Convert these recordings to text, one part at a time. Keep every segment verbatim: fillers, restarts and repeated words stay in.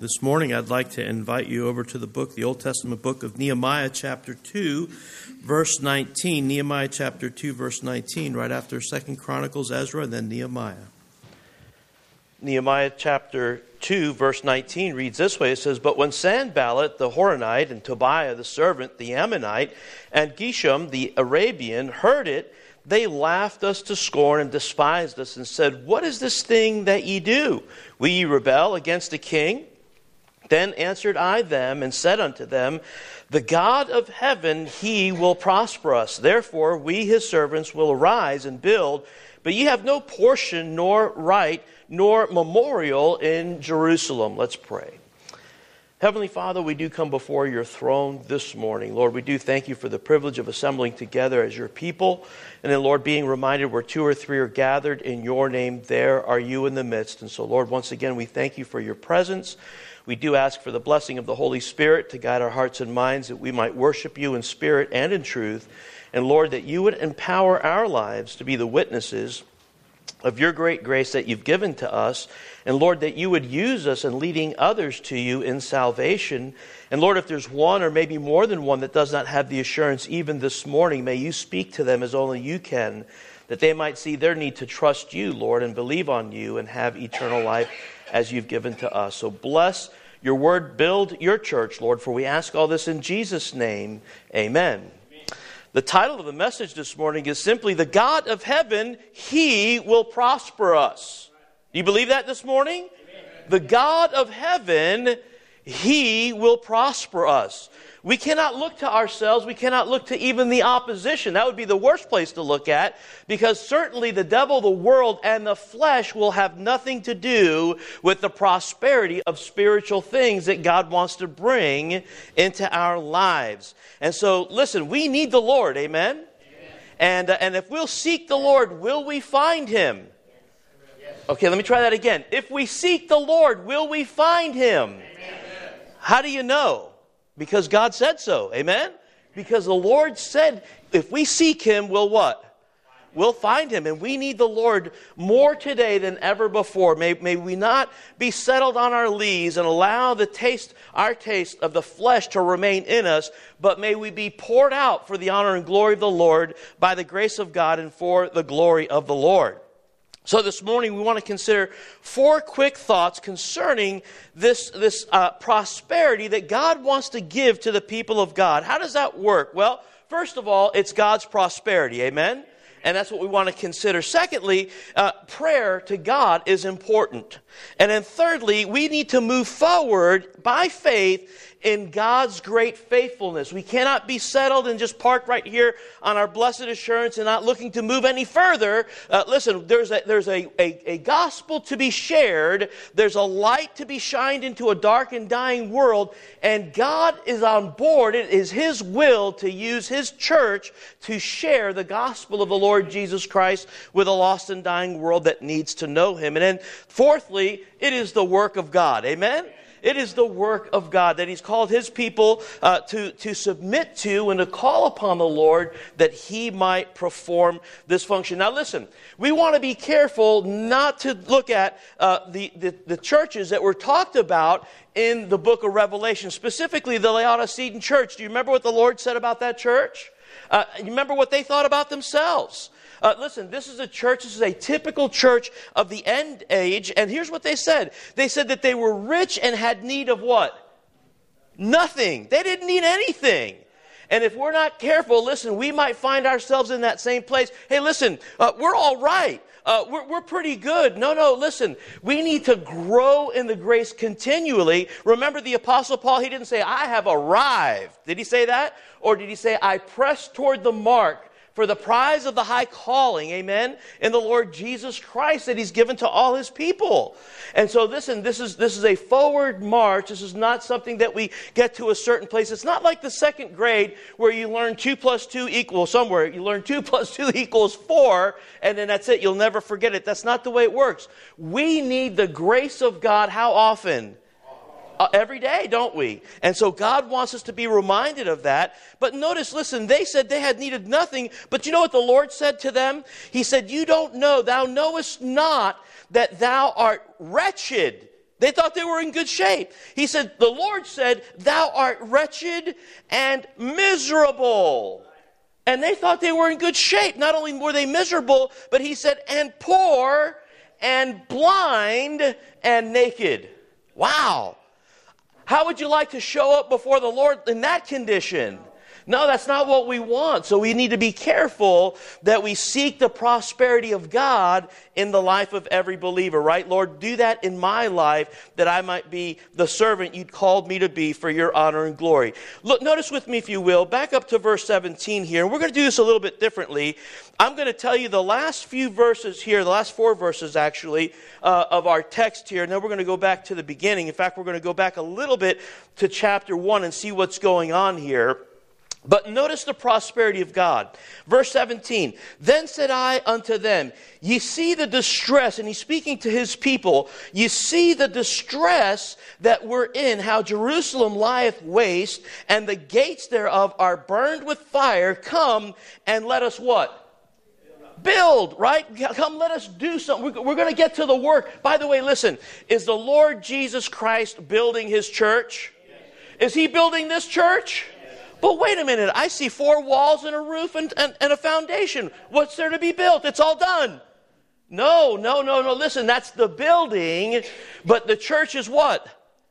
this morning, I'd like to invite you over to the book, the Old Testament book of Nehemiah, chapter two, verse nineteen. Nehemiah chapter two, verse nineteen, right after Second Chronicles, Ezra, and then Nehemiah. Nehemiah chapter two, verse nineteen reads this way. It says, "But when Sanballat the Horonite and Tobiah the servant, the Ammonite, and Geshem the Arabian heard it, they laughed us to scorn and despised us and said, 'What is this thing that ye do? Will ye rebel against the king?' Then answered I them and said unto them, The God of heaven, he will prosper us. Therefore we his servants will arise and build, but ye have no portion nor right nor memorial in Jerusalem." Let's pray. Heavenly Father, we do come before your throne this morning. Lord, we do thank you for the privilege of assembling together as your people. And then, Lord, being reminded where two or three are gathered in your name, there are you in the midst. And so, Lord, once again, we thank you for your presence. We do ask for the blessing of the Holy Spirit to guide our hearts and minds that we might worship you in spirit and in truth. And, Lord, that you would empower our lives to be the witnesses of your great grace that you've given to us. And Lord, that you would use us in leading others to you in salvation. And Lord, if there's one or maybe more than one that does not have the assurance even this morning, may you speak to them as only you can, that they might see their need to trust you, Lord, and believe on you and have eternal life as you've given to us. So bless your word, build your church, Lord, for we ask all this in Jesus' name. Amen. The title of the message this morning is simply, "The God of heaven, he will prosper us." Do you believe that this morning? Amen. The God of heaven, he will prosper us. We cannot look to ourselves. We cannot look to even the opposition. That would be the worst place to look at, because certainly the devil, the world, and the flesh will have nothing to do with the prosperity of spiritual things that God wants to bring into our lives. And so, listen, we need the Lord, amen? Amen. And, uh, and if we'll seek the Lord, will we find him? Yes. Okay, let me try that again. If we seek the Lord, will we find him? Amen. How do you know? Because God said so. Amen? Because the Lord said, if we seek him, we'll what? We'll find him. And we need the Lord more today than ever before. May, may we not be settled on our lees and allow the taste, our taste of the flesh to remain in us, but may we be poured out for the honor and glory of the Lord by the grace of God and for the glory of the Lord. So this morning we want to consider four quick thoughts concerning this, this uh, prosperity that God wants to give to the people of God. How does that work? Well, first of all, it's God's prosperity. Amen? And that's what we want to consider. Secondly, uh, prayer to God is important. And then thirdly, we need to move forward by faith in God's great faithfulness. We cannot be settled and just parked right here on our blessed assurance and not looking to move any further. Uh, listen, there's a, there's a, a, a gospel to be shared. There's a light to be shined into a dark and dying world. And God is on board. It is his will to use his church to share the gospel of the Lord Jesus Christ with a lost and dying world that needs to know him. And then fourthly, it is the work of God. Amen? It is the work of God that he's called his people uh, to, to submit to and to call upon the Lord that he might perform this function. Now listen, we want to be careful not to look at uh, the, the, the churches that were talked about in the book of Revelation, specifically the Laodicean church. Do you remember what the Lord said about that church? Uh, you remember what they thought about themselves? Uh, listen, this is a church, this is a typical church of the end age, and here's what they said. They said that they were rich and had need of what? Nothing. They didn't need anything. And if we're not careful, listen, we might find ourselves in that same place. Hey, listen, uh, we're all right. Uh, we're, we're pretty good. No, no, listen, we need to grow in the grace continually. Remember the Apostle Paul, he didn't say, I have arrived. Did he say that? Or did he say, I press toward the mark for the prize of the high calling, amen, in the Lord Jesus Christ that he's given to all his people. And so listen, this is this is a forward march. This is not something that we get to a certain place. It's not like the second grade where you learn two plus two equals somewhere. You learn two plus two equals four, and then that's it. You'll never forget it. That's not the way it works. We need the grace of God how often? Uh, every day, don't we? And so God wants us to be reminded of that. But notice, listen, they said they had needed nothing. But you know what the Lord said to them? He said, you don't know, thou knowest not that thou art wretched. They thought they were in good shape. He said, the Lord said, thou art wretched and miserable. And they thought they were in good shape. Not only were they miserable, but he said, and poor and blind and naked. Wow. How would you like to show up before the Lord in that condition? No, that's not what we want. So we need to be careful that we seek the prosperity of God in the life of every believer, right? Lord, do that in my life that I might be the servant you'd called me to be for your honor and glory. Look, notice with me, if you will, back up to verse seventeen here. And we're going to do this a little bit differently. I'm going to tell you the last few verses here, the last four verses actually, uh, of our text here. And then we're going to go back to the beginning. In fact, we're going to go back a little bit to chapter one and see what's going on here. But notice the prosperity of God. Verse seventeen, then said I unto them, ye see the distress, and he's speaking to his people, ye see the distress that we're in, how Jerusalem lieth waste, and the gates thereof are burned with fire. Come and let us what? Build, right? Come, let us do something. We're going to get to the work. By the way, listen, is the Lord Jesus Christ building his church? Is he building this church? But wait a minute, I see four walls and a roof and, and, and a foundation. What's there to be built? It's all done. No, no, no, no. Listen, that's the building, but the church is what?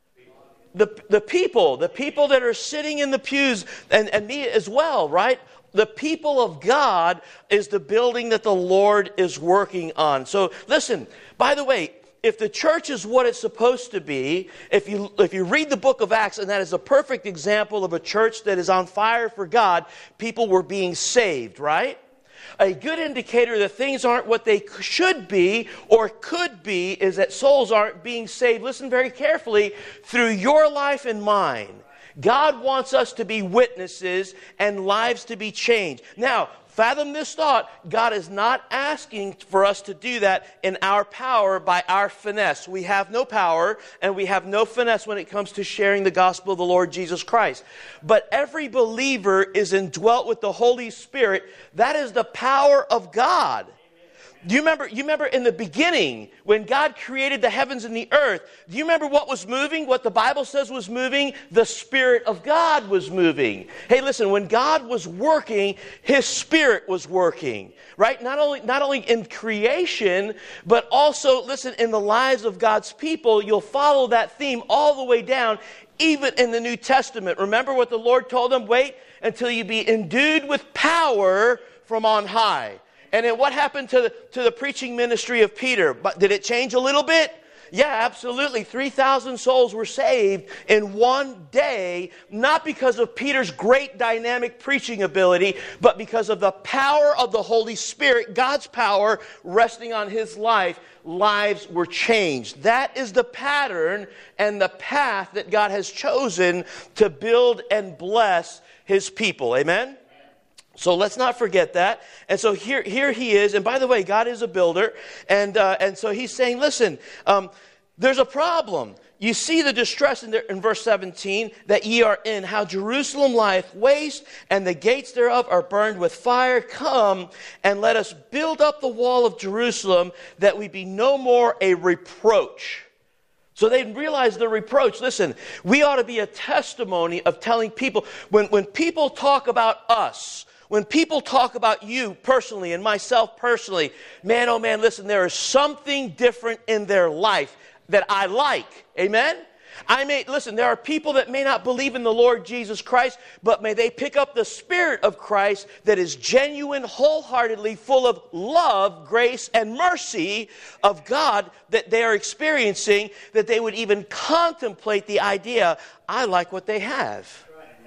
The, the people, the people that are sitting in the pews, and, and me as well, right? The people of God is the building that the Lord is working on. So listen, by the way, if the church is what it's supposed to be, if you if you read the book of Acts, and that is a perfect example of a church that is on fire for God, people were being saved, right? A good indicator that things aren't what they should be or could be is that souls aren't being saved. Listen very carefully, through your life and mine. God wants us to be witnesses and lives to be changed. Now, fathom this thought. God is not asking for us to do that in our power by our finesse. We have no power and we have no finesse when it comes to sharing the gospel of the Lord Jesus Christ. But every believer is indwelt with the Holy Spirit. That is the power of God. Do you remember, you remember in the beginning when God created the heavens and the earth? Do you remember what was moving? What the Bible says was moving? The Spirit of God was moving. Hey, listen, when God was working, His Spirit was working. Right? Not only, not only in creation, but also, listen, in the lives of God's people. You'll follow that theme all the way down, even in the New Testament. Remember what the Lord told them? Wait until you be endued with power from on high. And then what happened to the, to the preaching ministry of Peter? But did it change a little bit? Yeah, absolutely. three thousand souls were saved in one day, not because of Peter's great dynamic preaching ability, but because of the power of the Holy Spirit, God's power resting on his life. Lives were changed. That is the pattern and the path that God has chosen to build and bless his people. Amen? So let's not forget that. And so here, here he is. And by the way, God is a builder. And uh, and so he's saying, listen, um, there's a problem. You see the distress in, the, in verse seventeen that ye are in, how Jerusalem lieth waste, and the gates thereof are burned with fire. Come, and let us build up the wall of Jerusalem, that we be no more a reproach. So they realize the reproach. Listen, we ought to be a testimony of telling people, when, when people talk about us, when people talk about you personally and myself personally, man, oh man, listen, there is something different in their life that I like. Amen? I may, listen, there are people that may not believe in the Lord Jesus Christ, but may they pick up the Spirit of Christ that is genuine, wholeheartedly, full of love, grace, and mercy of God that they are experiencing, that they would even contemplate the idea, I like what they have.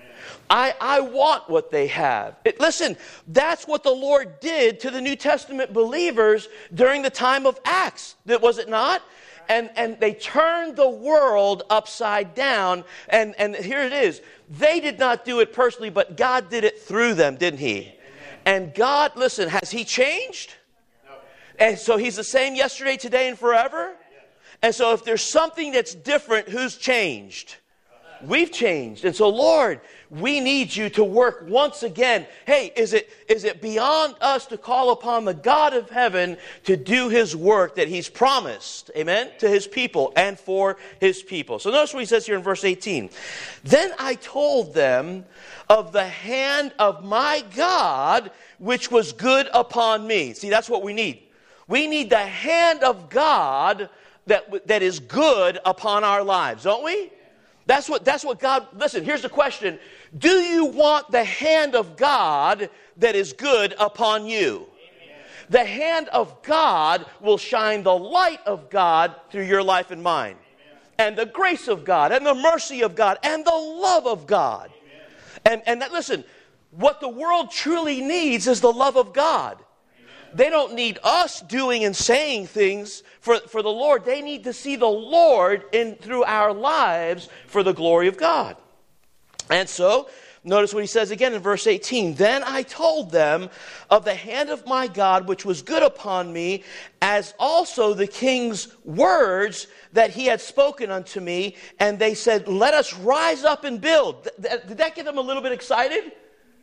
I, I want what they have. It, listen, that's what the Lord did to the New Testament believers during the time of Acts. Was it not? And, and they turned the world upside down. And, and here it is. They did not do it personally, but God did it through them, didn't he? Amen. And God, listen, has he changed? No. And so he's the same yesterday, today, and forever? Yes. And so if there's something that's different, who's changed? We've changed. And so, Lord, we need you to work once again. Hey, is it is it beyond us to call upon the God of heaven to do his work that he's promised, amen, to his people and for his people? So notice what he says here in verse eighteen. Then I told them of the hand of my God, which was good upon me. See, that's what we need. We need the hand of God that, that is good upon our lives, don't we? That's what, that's what God, listen, here's the question. Do you want the hand of God that is good upon you? Amen. The hand of God will shine the light of God through your life and mine. Amen. And the grace of God, and the mercy of God, and the love of God. Amen. And, and that, listen, what the world truly needs is the love of God. They don't need us doing and saying things for, for the Lord. They need to see the Lord in through our lives for the glory of God. And so, notice what he says again in verse eighteen. Then I told them of the hand of my God which was good upon me, as also the king's words that he had spoken unto me. And they said, let us rise up and build. Did that get them a little bit excited?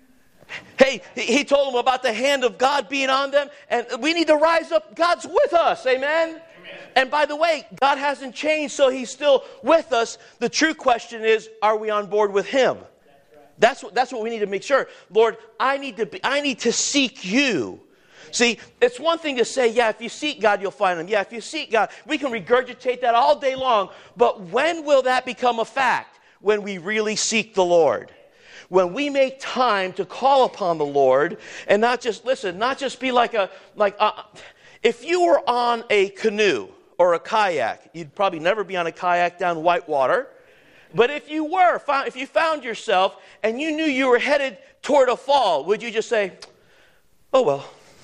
Hey, he told them about the hand of God being on them, and we need to rise up. God's with us, amen? Amen. And by the way, God hasn't changed, so he's still with us. The true question is, are we on board with him? That's right. That's what, that's what we need to make sure. Lord, I need to be, I need to seek you. See, it's one thing to say, yeah, if you seek God, you'll find him. Yeah, if you seek God, we can regurgitate that all day long. But when will that become a fact? When we really seek the Lord. When we make time to call upon the Lord and not just, listen, not just be like a, like, a, if you were on a canoe or a kayak, you'd probably never be on a kayak down whitewater. But if you were, if you found yourself and you knew you were headed toward a fall, would you just say, oh, well,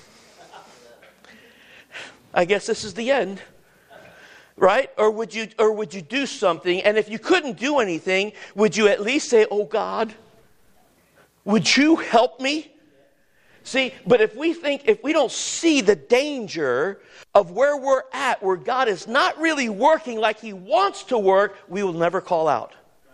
I guess this is the end. Right? Or would you, or would you do something? And if you couldn't do anything, would you at least say, oh, God, would you help me? See, but if we think, if we don't see the danger of where we're at, where God is not really working like he wants to work, we will never call out.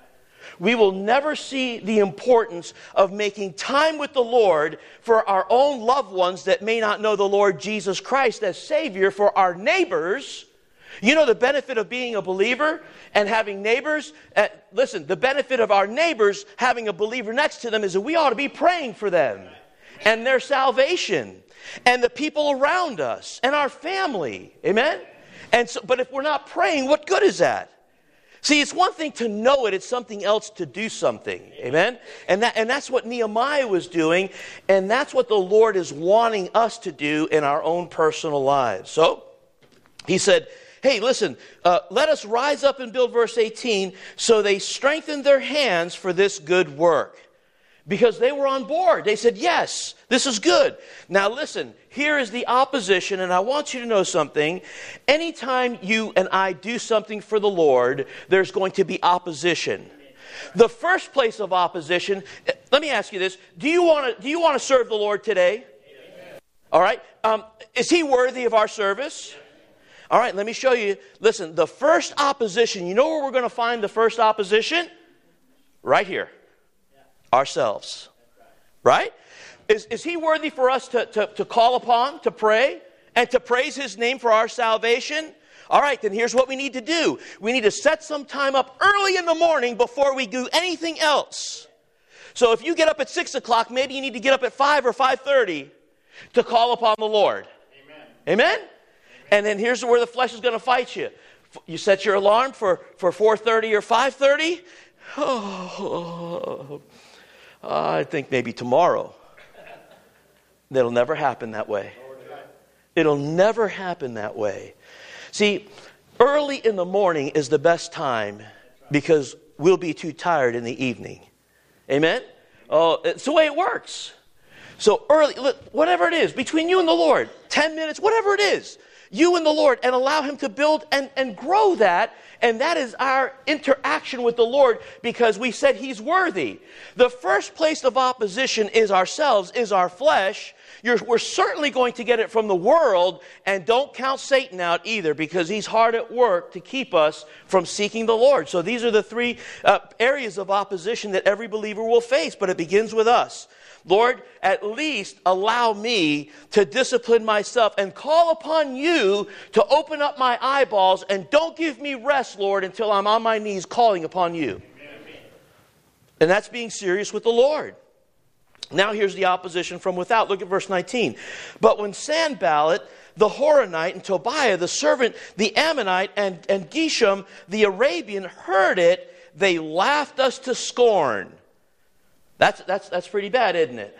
We will never see the importance of making time with the Lord for our own loved ones that may not know the Lord Jesus Christ as Savior, for our neighbors. You know the benefit of being a believer and having neighbors? Uh, listen, the benefit of our neighbors having a believer next to them is that we ought to be praying for them and their salvation and the people around us and our family. Amen? And so, but if we're not praying, what good is that? See, it's one thing to know it. It's something else to do something. Amen? And that, and that's what Nehemiah was doing. And that's what the Lord is wanting us to do in our own personal lives. So, he said, hey, listen, uh, let us rise up and build, verse eighteen. So they strengthened their hands for this good work. Because they were on board. They said, yes, this is good. Now listen, here is the opposition, and I want you to know something. Anytime you and I do something for the Lord, there's going to be opposition. The first place of opposition, let me ask you this. Do you want to, do you want to serve the Lord today? All right. Um, is he worthy of our service? All right, let me show you. Listen, the first opposition, you know where we're going to find the first opposition? Right here. Ourselves. Right? Is, is he worthy for us to, to, to call upon, to pray, and to praise his name for our salvation? All right, then here's what we need to do. We need to set some time up early in the morning before we do anything else. So if you get up at six o'clock, maybe you need to get up at five or five thirty to call upon the Lord. Amen? Amen? And then here's where the flesh is going to fight you. You set your alarm for, for four thirty or five thirty. Oh, I think maybe tomorrow. That'll never happen that way. It'll never happen that way. See, early in the morning is the best time because we'll be too tired in the evening. Amen? Oh, it's the way it works. So early, whatever it is, between you and the Lord, ten minutes, whatever it is, you and the Lord, and allow him to build and, and grow that. And that is our interaction with the Lord because we said he's worthy. The first place of opposition is ourselves, is our flesh. You're, we're certainly going to get it from the world, and don't count Satan out either, because he's hard at work to keep us from seeking the Lord. So these are the three uh, areas of opposition that every believer will face, but it begins with us. Lord, at least allow me to discipline myself and call upon you to open up my eyeballs, and don't give me rest, Lord, until I'm on my knees calling upon you. Amen. And that's being serious with the Lord. Now here's the opposition from without. Look at verse nineteen. But when Sanballat, the Horonite, and Tobiah, the servant, the Ammonite, and, and Geshem, the Arabian, heard it, they laughed us to scorn. That's that's that's pretty bad, isn't it?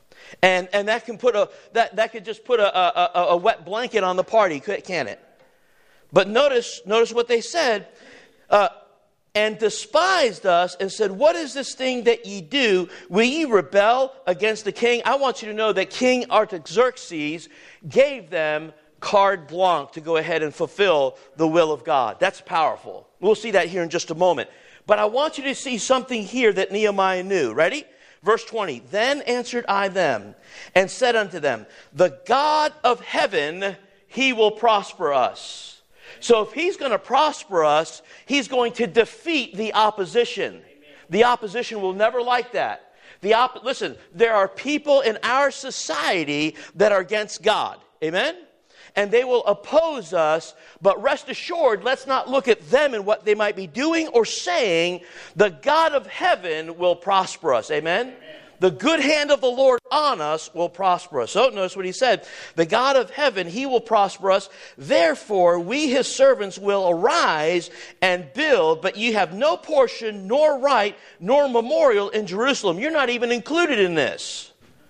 And and that can put a that, that could just put a, a, a wet blanket on the party, can't it? But notice notice what they said. Uh, And despised us, and said, what is this thing that ye do? Will ye rebel against the king? I want you to know that King Artaxerxes gave them carte blanche to go ahead and fulfill the will of God. That's powerful. We'll see that here in just a moment. But I want you to see something here that Nehemiah knew. Ready? Verse twenty. Then answered I them, and said unto them, the God of heaven, he will prosper us. So if he's going to prosper us, he's going to defeat the opposition. Amen. The opposition will never like that. The op- Listen, there are people in our society that are against God. Amen? And they will oppose us, but rest assured, let's not look at them and what they might be doing or saying. The God of heaven will prosper us. Amen? Amen. The good hand of the Lord on us will prosper us. So notice what he said. The God of heaven, he will prosper us. Therefore, we his servants will arise and build, but ye have no portion, nor right, nor memorial in Jerusalem. You're not even included in this.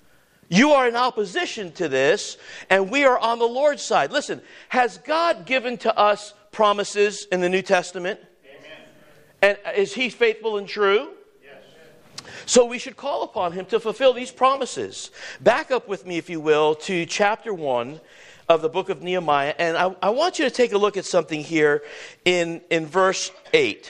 You are in opposition to this, and we are on the Lord's side. Listen, has God given to us promises in the New Testament? Amen. And is he faithful and true? So we should call upon him to fulfill these promises. Back up with me, if you will, to chapter one of the book of Nehemiah. And I, I want you to take a look at something here in, in verse eight.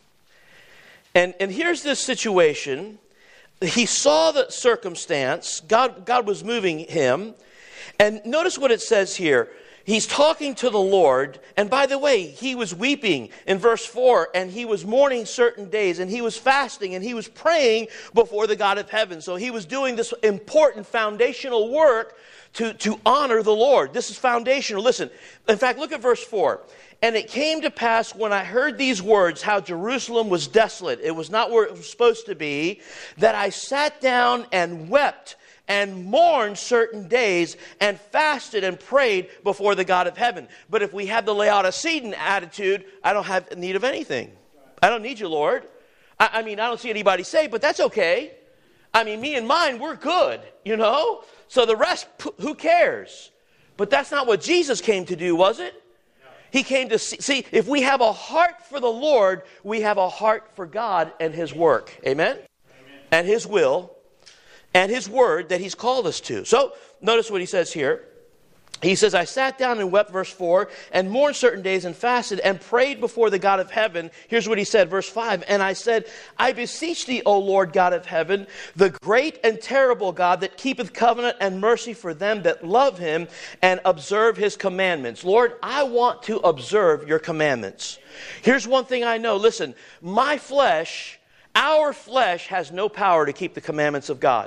And, and here's this situation. He saw the circumstance. God, God was moving him. And notice what it says here. He's talking to the Lord, and by the way, he was weeping in verse four, and he was mourning certain days, and he was fasting, and he was praying before the God of heaven. So he was doing this important foundational work to, to honor the Lord. This is foundational. Listen, in fact, look at verse four. And it came to pass when I heard these words, how Jerusalem was desolate, it was not where it was supposed to be, that I sat down and wept and mourned certain days, and fasted and prayed before the God of heaven. But if we have the Laodicean attitude, I don't have need of anything. I don't need you, Lord. I, I mean, I don't see anybody saved, but that's okay. I mean, me and mine, we're good, you know? So the rest, who cares? But that's not what Jesus came to do, was it? He came to see, see, if we have a heart for the Lord, we have a heart for God and his work. Amen? Amen. And his will. And his word that he's called us to. So, notice what he says here. He says, I sat down and wept, verse four, and mourned certain days and fasted and prayed before the God of heaven. Here's what he said, verse five. And I said, I beseech thee, O Lord God of heaven, the great and terrible God that keepeth covenant and mercy for them that love him and observe his commandments. Lord, I want to observe your commandments. Here's one thing I know. Listen, my flesh, our flesh has no power to keep the commandments of God.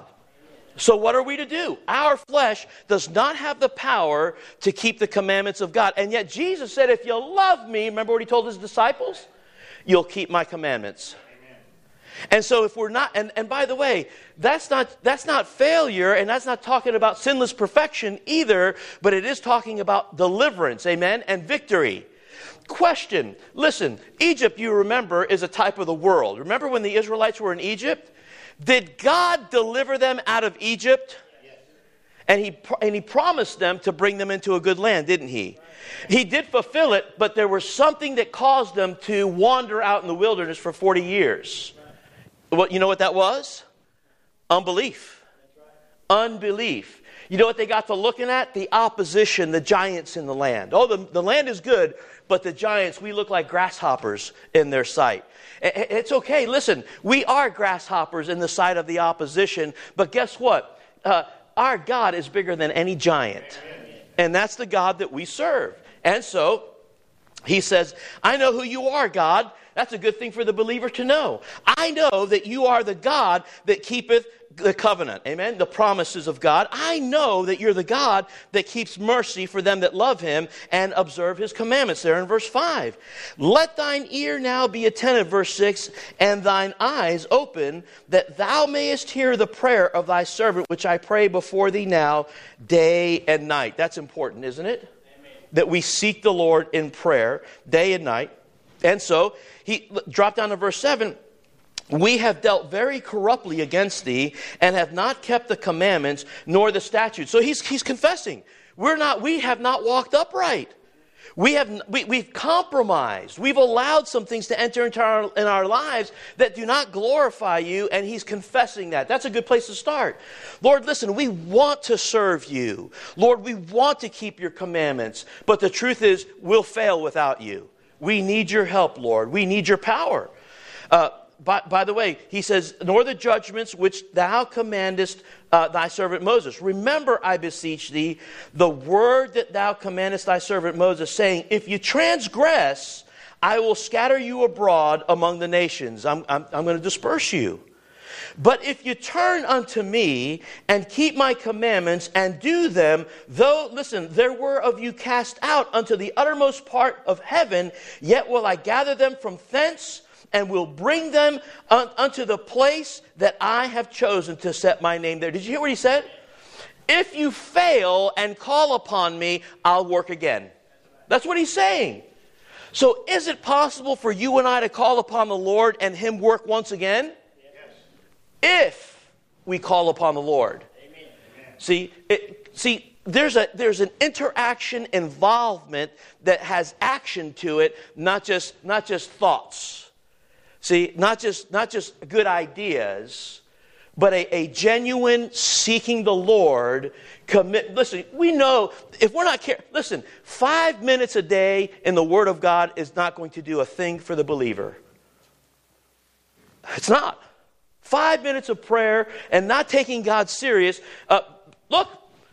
So what are we to do? Our flesh does not have the power to keep the commandments of God. And yet Jesus said, if you love me, remember what he told his disciples? You'll keep my commandments. Amen. And so if we're not, and, and by the way, that's not, that's not failure, and that's not talking about sinless perfection either, but it is talking about deliverance, amen, and victory. Question, listen, Egypt, you remember, is a type of the world. Remember when the Israelites were in Egypt? Did God deliver them out of Egypt? Yes. And he, and he promised them to bring them into a good land, didn't he? He did fulfill it, but there was something that caused them to wander out in the wilderness for forty years. Well, you know what that was? Unbelief. Unbelief. You know what they got to looking at? The opposition, the giants in the land. Oh, the, the land is good, but the giants, we look like grasshoppers in their sight. It's okay. Listen, we are grasshoppers in the sight of the opposition, but guess what? Uh, our God is bigger than any giant. And that's the God that we serve. And so he says, I know who you are, God. That's a good thing for the believer to know. I know that you are the God that keepeth the covenant. Amen? The promises of God. I know that you're the God that keeps mercy for them that love him and observe his commandments. There in verse five. Let thine ear now be attentive, verse six, and thine eyes open, that thou mayest hear the prayer of thy servant, which I pray before thee now, day and night. That's important, isn't it? Amen. That we seek the Lord in prayer, day and night. And so, he dropped down to verse seven. We have dealt very corruptly against thee, and have not kept the commandments, nor the statutes. So he's he's confessing. We're not, we have not walked upright. We have we, we've compromised. We've allowed some things to enter into our in our lives that do not glorify you, and he's confessing that. That's a good place to start. Lord, listen, we want to serve you. Lord, we want to keep your commandments, but the truth is, we'll fail without you. We need your help, Lord. We need your power. Uh, by, by the way, he says, nor the judgments which thou commandest uh, thy servant Moses. Remember, I beseech thee, the word that thou commandest thy servant Moses, saying, if you transgress, I will scatter you abroad among the nations. I'm, I'm, I'm going to disperse you. But if you turn unto me and keep my commandments and do them, though, listen, there were of you cast out unto the uttermost part of heaven, yet will I gather them from thence and will bring them un- unto the place that I have chosen to set my name there. Did you hear what he said? If you fail and call upon me, I'll work again. That's what he's saying. So is it possible for you and I to call upon the Lord and him work once again? If we call upon the Lord. Amen. See, it, see, there's a there's an interaction involvement that has action to it, not just not just thoughts. See, not just not just good ideas, but a, a genuine seeking the Lord commit. Listen, we know if we're not careful. Listen, five minutes a day in the Word of God is not going to do a thing for the believer. It's not. Five minutes of prayer and not taking God serious. Uh, look,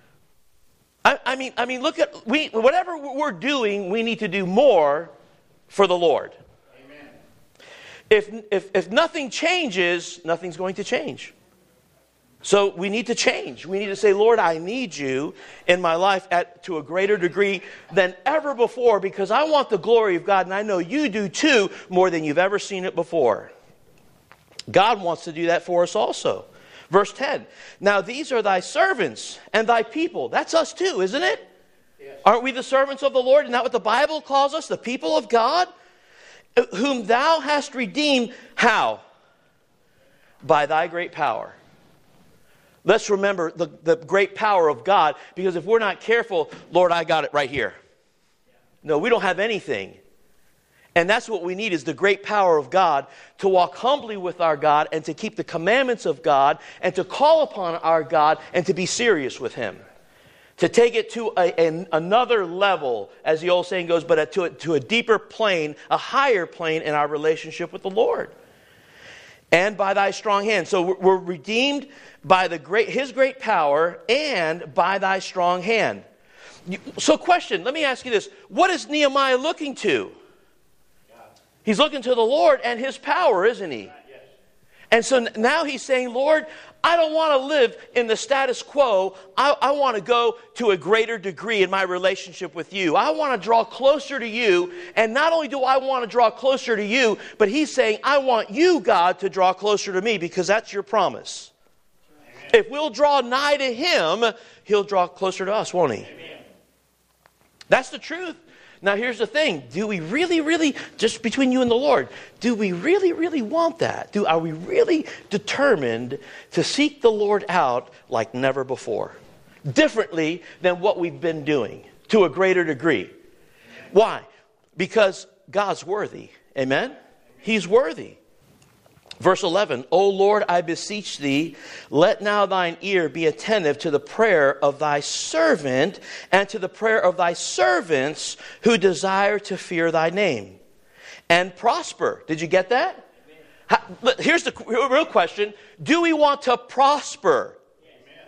I, I mean, I mean, look at we. Whatever we're doing, we need to do more for the Lord. Amen. If if if nothing changes, nothing's going to change. So we need to change. We need to say, Lord, I need you in my life at to a greater degree than ever before, because I want the glory of God, and I know you do too, more than you've ever seen it before. God wants to do that for us also. Verse ten. Now these are thy servants and thy people. That's us too, isn't it? Yes. Aren't we the servants of the Lord? Isn't that what the Bible calls us? The people of God? Whom thou hast redeemed. How? By thy great power. Let's remember the, the great power of God, because if we're not careful, Lord, I got it right here. No, we don't have anything. And that's what we need, is the great power of God to walk humbly with our God and to keep the commandments of God and to call upon our God and to be serious with him. To take it to a, a, another level, as the old saying goes, but a, to, a, to a deeper plane, a higher plane in our relationship with the Lord. And by thy strong hand. So we're, we're redeemed by the great, his great power and by thy strong hand. So question, let me ask you this. What is Nehemiah looking to? He's looking to the Lord and his power, isn't he? Yes. And so now he's saying, Lord, I don't want to live in the status quo. I, I want to go to a greater degree in my relationship with you. I want to draw closer to you. And not only do I want to draw closer to you, but he's saying, I want you, God, to draw closer to me, because that's your promise. Amen. If we'll draw nigh to him, he'll draw closer to us, won't he? Amen. That's the truth. Now, here's the thing. Do we really, really, just between you and the Lord, do we really, really want that? Do, are we really determined to seek the Lord out like never before? Differently than what we've been doing, to a greater degree. Why? Because God's worthy. Amen? He's worthy. Verse eleven, O Lord, I beseech thee, let now thine ear be attentive to the prayer of thy servant and to the prayer of thy servants who desire to fear thy name and prosper. Did you get that? How, here's the real question. Do we want to prosper? Amen.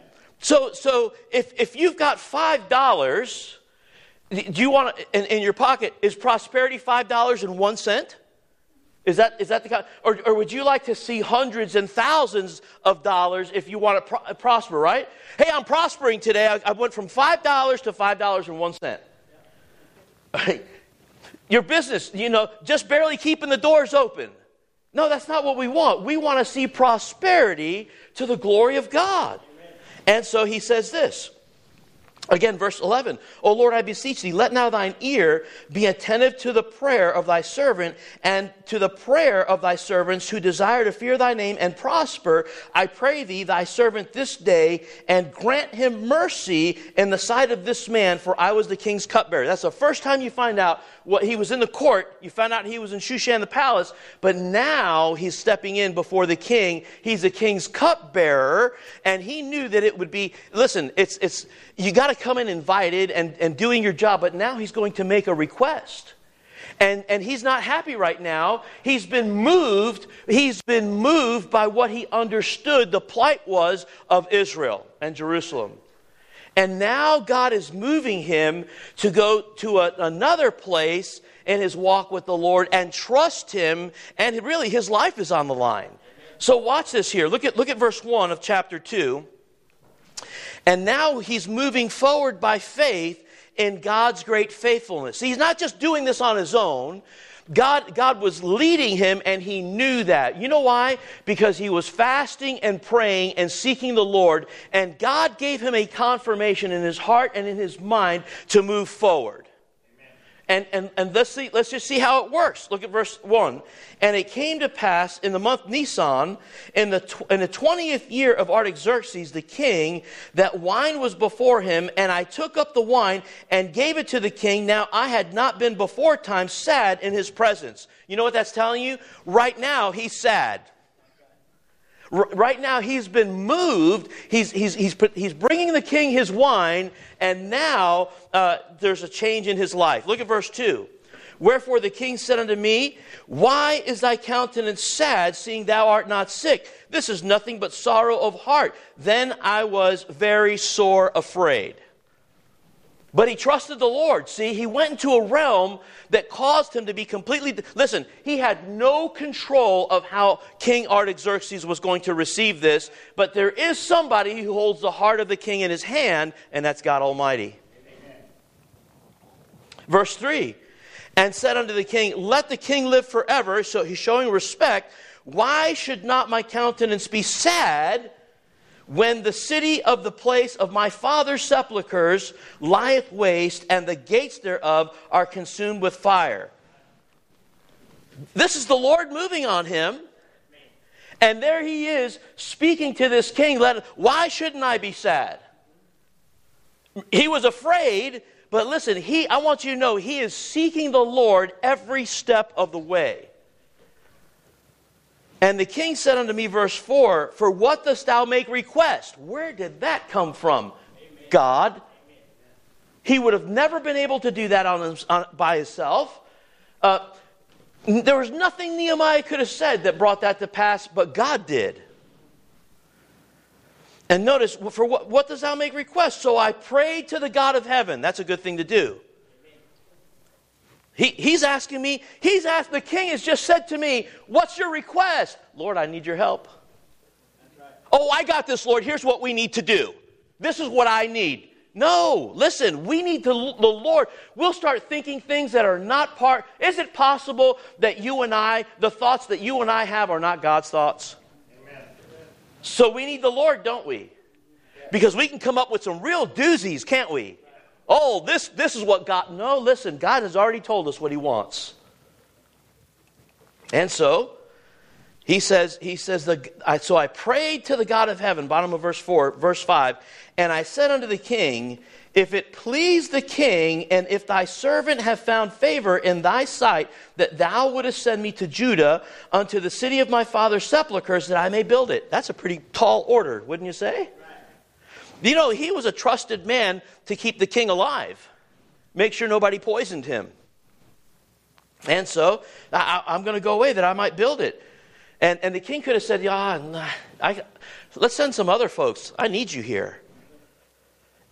So, so if, if you've got five dollars, do you want to, in, in your pocket, is prosperity five dollars and one cent? Is that, is that the kind, or, or would you like to see hundreds and thousands of dollars if you want to pro- prosper, right? Hey, I'm prospering today. I, I went from five dollars to five dollars and one cent. Right? Your business, you know, just barely keeping the doors open. No, that's not what we want. We want to see prosperity to the glory of God. Amen. And so he says this. Again, verse eleven, O Lord, I beseech thee, let now thine ear be attentive to the prayer of thy servant and to the prayer of thy servants who desire to fear thy name and prosper. I pray thee, thy servant this day, and grant him mercy in the sight of this man, for I was the king's cupbearer. That's the first time you find out what he was in the court. You found out he was in Shushan the palace, but now he's stepping in before the king. He's the king's cupbearer, and he knew that it would be, listen, it's it's you got to come in invited and, and doing your job, but now he's going to make a request. And, and he's not happy right now. He's been moved. He's been moved by what he understood the plight was of Israel and Jerusalem. And now God is moving him to go to a, another place in his walk with the Lord and trust him. And really, his life is on the line. So watch this here. Look at, look at verse one of chapter two. And now he's moving forward by faith in God's great faithfulness. He's not just doing this on his own. God, God was leading him, and he knew that. You know why? Because he was fasting and praying and seeking the Lord, and God gave him a confirmation in his heart and in his mind to move forward. And, and, and let's see, let's just see how it works. Look at verse one. And it came to pass in the month Nisan, in the tw- in the twentieth year of Artaxerxes the king, that wine was before him, and I took up the wine and gave it to the king. Now I had not been before time sad in his presence. You know what that's telling you? Right now he's sad. Right now he's been moved. He's, he's, he's, he's bringing the king his wine, and now uh, there's a change in his life. Look at verse two. Wherefore the king said unto me, why is thy countenance sad, seeing thou art not sick? This is nothing but sorrow of heart. Then I was very sore afraid. But he trusted the Lord. See, he went into a realm that caused him to be completely... Listen, he had no control of how King Artaxerxes was going to receive this, but there is somebody who holds the heart of the king in his hand, and that's God Almighty. Amen. Verse three, and said unto the king, let the king live forever. So he's showing respect. Why should not my countenance be sad when the city of the place of my father's sepulchres lieth waste, and the gates thereof are consumed with fire? This is the Lord moving on him. And there he is speaking to this king. Let, why shouldn't I be sad? He was afraid, but listen, he, I want you to know, he is seeking the Lord every step of the way. And the king said unto me, verse four, for what dost thou make request? Where did that come from? Amen. God. Amen. He would have never been able to do that on, his, on by himself. Uh, there was nothing Nehemiah could have said that brought that to pass, but God did. And notice, for what, what does thou make request? So I prayed to the God of heaven. That's a good thing to do. He, he's asking me, he's asked, the king has just said to me, what's your request? Lord, I need your help. Right. Oh, I got this, Lord. Here's what we need to do. This is what I need. No, listen, we need to, the Lord, we'll start thinking things that are not part. Is it possible that you and I, the thoughts that you and I have are not God's thoughts? Amen. So we need the Lord, don't we? Because we can come up with some real doozies, can't we? Oh, this, this is what God... No, listen, God has already told us what he wants. And so, he says, he says, the, I, so I prayed to the God of heaven, bottom of verse four, verse five, and I said unto the king, if it please the king, and if thy servant have found favor in thy sight, that thou wouldest send me to Judah, unto the city of my father's sepulchres, that I may build it. That's a pretty tall order, wouldn't you say? You know, he was a trusted man to keep the king alive. Make sure nobody poisoned him. And so, I, I'm going to go away that I might build it. And, and the king could have said, yeah, I, let's send some other folks. I need you here.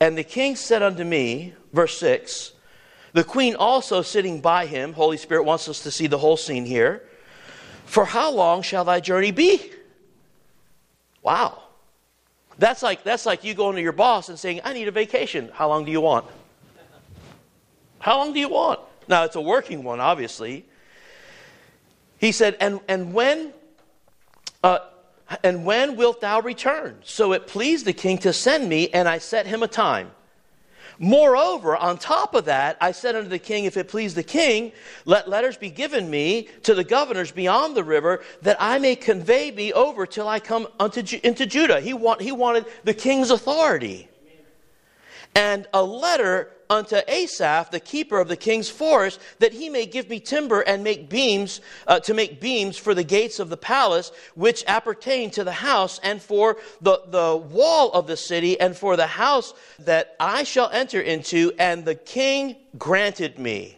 And the king said unto me, verse six, the queen also sitting by him, Holy Spirit wants us to see the whole scene here, for how long shall thy journey be? Wow. That's like, that's like you going to your boss and saying, I need a vacation. How long do you want? How long do you want? Now, it's a working one, obviously. He said, and, and when uh, and when wilt thou return? So it pleased the king to send me, and I set him a time. Moreover, on top of that, I said unto the king, if it please the king, let letters be given me to the governors beyond the river, that I may convey me over till I come unto, into Judah. He, want, he wanted the king's authority. And a letter unto Asaph, the keeper of the king's forest, that he may give me timber and make beams, uh, to make beams for the gates of the palace, which appertain to the house, and for the, the wall of the city, and for the house that I shall enter into. And the king granted me,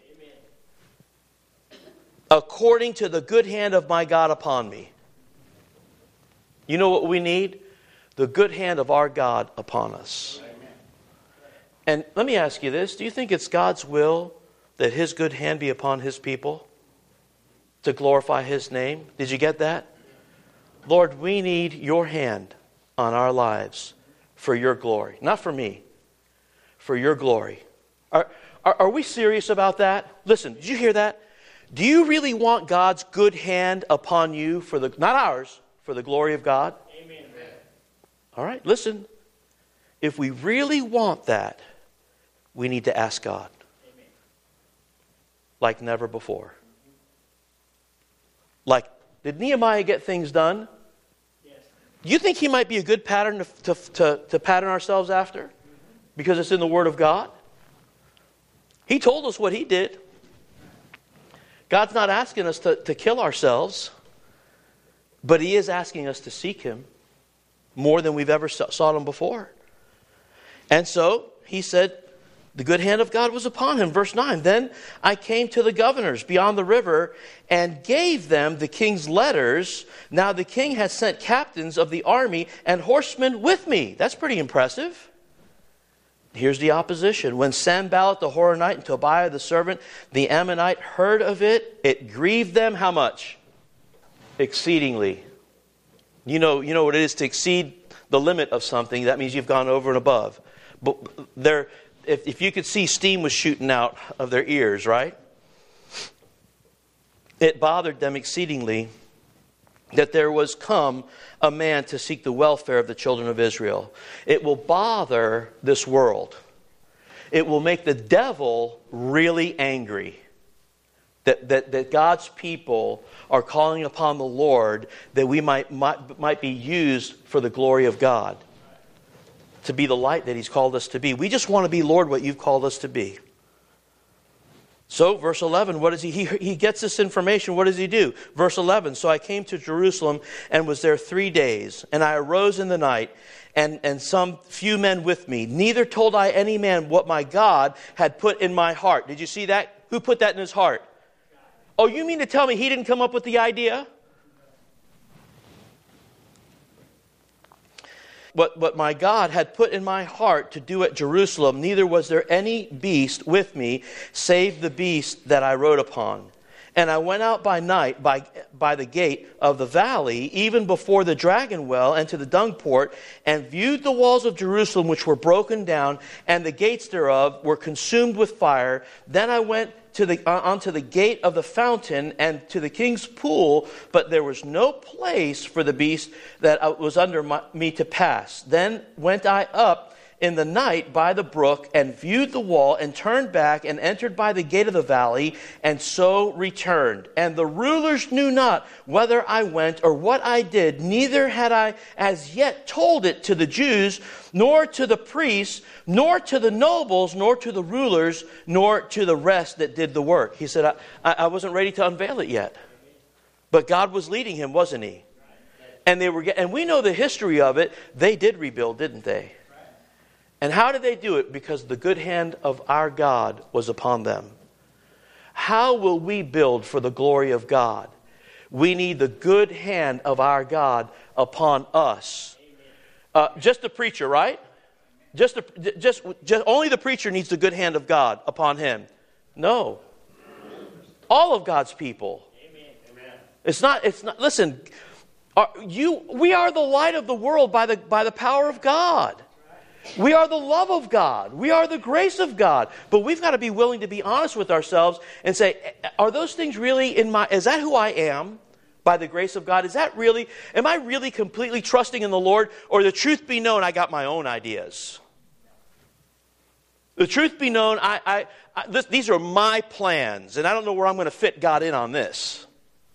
according to the good hand of my God upon me. You know what we need? The good hand of our God upon us. And let me ask you this. Do you think it's God's will that His good hand be upon His people to glorify His name? Did you get that? Lord, we need your hand on our lives for your glory. Not for me, for your glory. Are, are, are we serious about that? Listen, did you hear that? Do you really want God's good hand upon you for the, not ours, for the glory of God? Amen. All right, listen. If we really want that, we need to ask God. Amen. Like never before. Like, did Nehemiah get things done? Yes. Do you think he might be a good pattern to, to, to, to pattern ourselves after? Because it's in the Word of God? He told us what he did. God's not asking us to, to kill ourselves, but He is asking us to seek Him more than we've ever sought Him before. And so, he said, the good hand of God was upon him. Verse nine, then I came to the governors beyond the river and gave them the king's letters. Now the king has sent captains of the army and horsemen with me. That's pretty impressive. Here's the opposition. When Sanballat the Horonite and Tobiah the servant, the Ammonite, heard of it, it grieved them how much? Exceedingly. You know, you know what it is to exceed the limit of something. That means you've gone over and above. But they're... If, if you could see steam was shooting out of their ears, right? It bothered them exceedingly that there was come a man to seek the welfare of the children of Israel. It will bother this world. It will make the devil really angry that, that, that God's people are calling upon the Lord that we might, might, might be used for the glory of God. To be the light that He's called us to be. We just want to be, Lord, what you've called us to be. So, verse eleven, what does he, he, he gets this information, what does he do? Verse eleven, so I came to Jerusalem and was there three days, and I arose in the night, and, and some few men with me. Neither told I any man what my God had put in my heart. Did you see that? Who put that in his heart? Oh, you mean to tell me he didn't come up with the idea? What, what my God had put in my heart to do at Jerusalem, neither was there any beast with me, save the beast that I rode upon. And I went out by night by, by the gate of the valley, even before the dragon well, and to the dung port, and viewed the walls of Jerusalem, which were broken down, and the gates thereof were consumed with fire. Then I went to the uh, onto the gate of the fountain and to the king's pool, but there was no place for the beast that was under my, me to pass. Then went I up in the night by the brook, and viewed the wall, and turned back, and entered by the gate of the valley, and so returned. And the rulers knew not whether I went or what I did, neither had I as yet told it to the Jews, nor to the priests, nor to the nobles, nor to the rulers, nor to the rest that did the work. He said, I, I wasn't ready to unveil it yet. But God was leading him, wasn't He? And they were, and we know the history of it. They did rebuild, didn't they? And how did they do it? Because the good hand of our God was upon them. How will we build for the glory of God? We need the good hand of our God upon us. Uh, just a preacher, right? Just, the, just, just only the preacher needs the good hand of God upon him. No. All of God's people. Amen. It's not, it's not, listen, are you, we are the light of the world by the, by the power of God. We are the love of God. We are the grace of God. But we've got to be willing to be honest with ourselves and say, are those things really in my, is that who I am by the grace of God? Is that really, am I really completely trusting in the Lord? Or the truth be known, I got my own ideas. The truth be known, I, I, I this, these are my plans, and I don't know where I'm going to fit God in on this.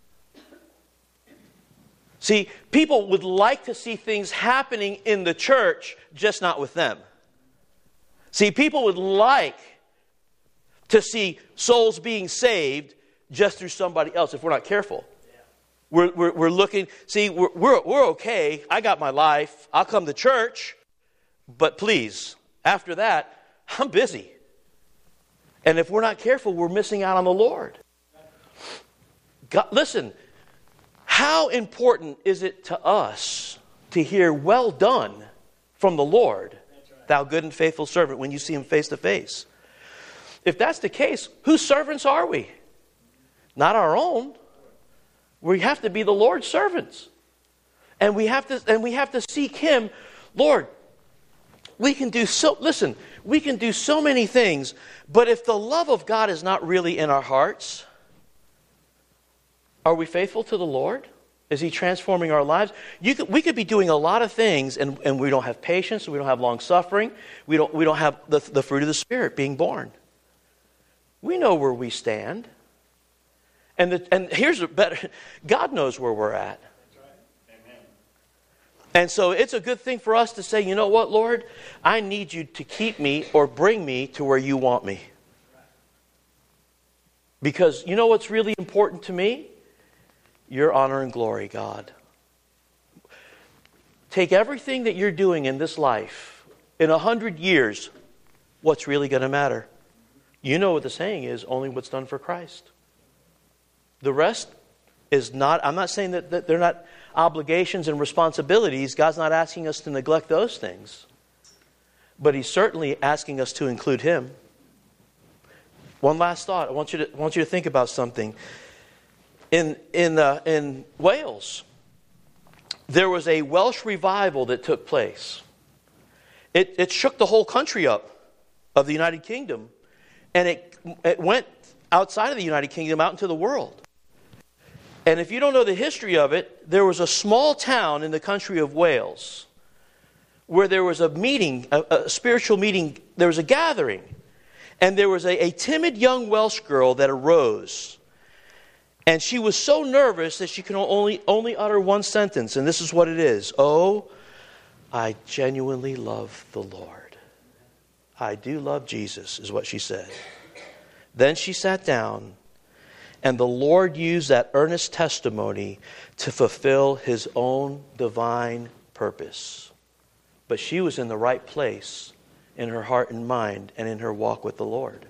See, people would like to see things happening in the church, just not with them. See, people would like to see souls being saved just through somebody else if we're not careful. Yeah. We're, we're, we're looking, see, we're, we're, we're okay. I got my life. I'll come to church. But please, after that, I'm busy. And if we're not careful, we're missing out on the Lord. God, listen, how important is it to us to hear, well done from the Lord, right, thou good and faithful servant, when you see him face to face? If that's the case, whose servants are we? Not our own. We have to be the Lord's servants. And we have to, and we have to seek him. Lord, we can do so, listen, we can do so many things, but if the love of God is not really in our hearts, are we faithful to the Lord? Is he transforming our lives? You could, we could be doing a lot of things, and, and we don't have patience, we don't have long suffering, we don't, we don't have the, the fruit of the Spirit being born. We know where we stand. And, the, and here's a better, God knows where we're at. And so it's a good thing for us to say, you know what, Lord? I need you to keep me or bring me to where you want me. Because you know what's really important to me? Your honor and glory, God. Take everything that you're doing in this life. In a hundred years, what's really going to matter? You know what the saying is, only what's done for Christ. The rest is not, I'm not saying that, that they're not obligations and responsibilities. God's not asking us to neglect those things. But he's certainly asking us to include him. One last thought. I want you to, I want you to think about something. In, in, uh, in Wales, there was a Welsh revival that took place. It, it shook the whole country up of the United Kingdom. And it, it went outside of the United Kingdom out into the world. And if you don't know the history of it, there was a small town in the country of Wales where there was a meeting, a, a spiritual meeting, there was a gathering. And there was a, a timid young Welsh girl that arose. And she was so nervous that she could only, only utter one sentence. And this is what it is. Oh, I genuinely love the Lord. I do love Jesus, is what she said. Then she sat down. And the Lord used that earnest testimony to fulfill his own divine purpose. But she was in the right place in her heart and mind and in her walk with the Lord.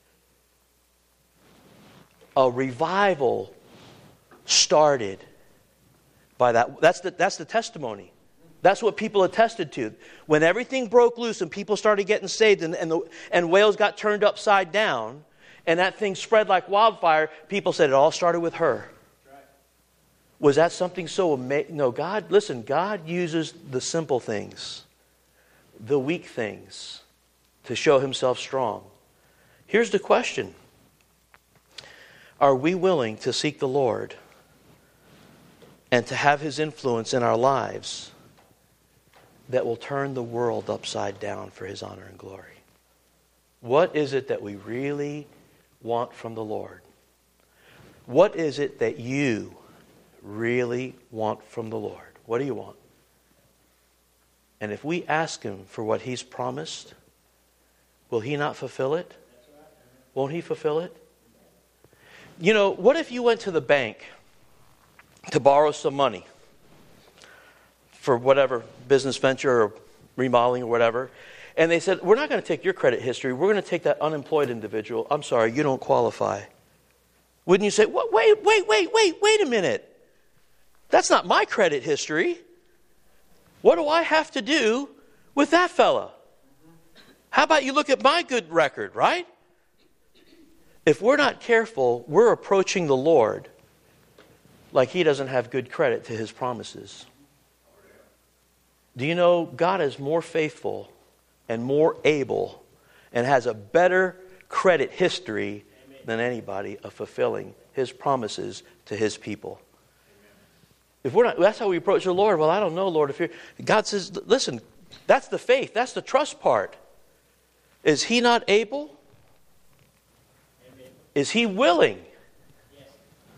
A revival started by that. That's the, that's the testimony. That's what people attested to. When everything broke loose and people started getting saved and, and, the, and Wales got turned upside down, and that thing spread like wildfire, people said it all started with her. Right. Was that something so amazing? No, God, listen, God uses the simple things, the weak things, to show himself strong. Here's the question. Are we willing to seek the Lord and to have his influence in our lives that will turn the world upside down for his honor and glory? What is it that we really want from the Lord? What is it that you really want from the Lord? What do you want? And if we ask him for what he's promised, will he not fulfill it? Won't he fulfill it? You know, what if you went to the bank to borrow some money for whatever business venture or remodeling or whatever, and they said, we're not going to take your credit history. We're going to take that unemployed individual. I'm sorry, you don't qualify. Wouldn't you say, wait, wait, wait, wait, wait, wait a minute. That's not my credit history. What do I have to do with that fella? How about you look at my good record, right? If we're not careful, we're approaching the Lord like He doesn't have good credit to His promises. Do you know God is more faithful and more able and has a better credit history than anybody of fulfilling His promises to His people? If we're not, that's how we approach the Lord. Well, I don't know, Lord. If you're, God says, listen, that's the faith. That's the trust part. Is He not able? Amen. Is He willing? Yes.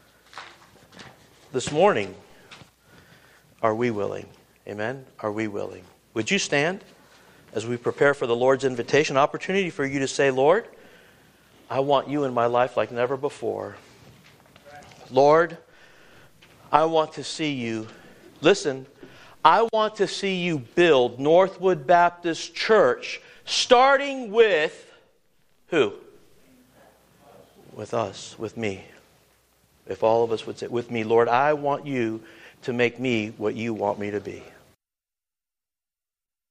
This morning, are we willing? Amen? Are we willing? Would you stand as we prepare for the Lord's invitation? Opportunity for you to say, Lord, I want you in my life like never before. Lord, I want to see you. Listen, I want to see you build Northwood Baptist Church, starting with who? With us, with me. If all of us would say, with me, Lord, I want you to make me what you want me to be.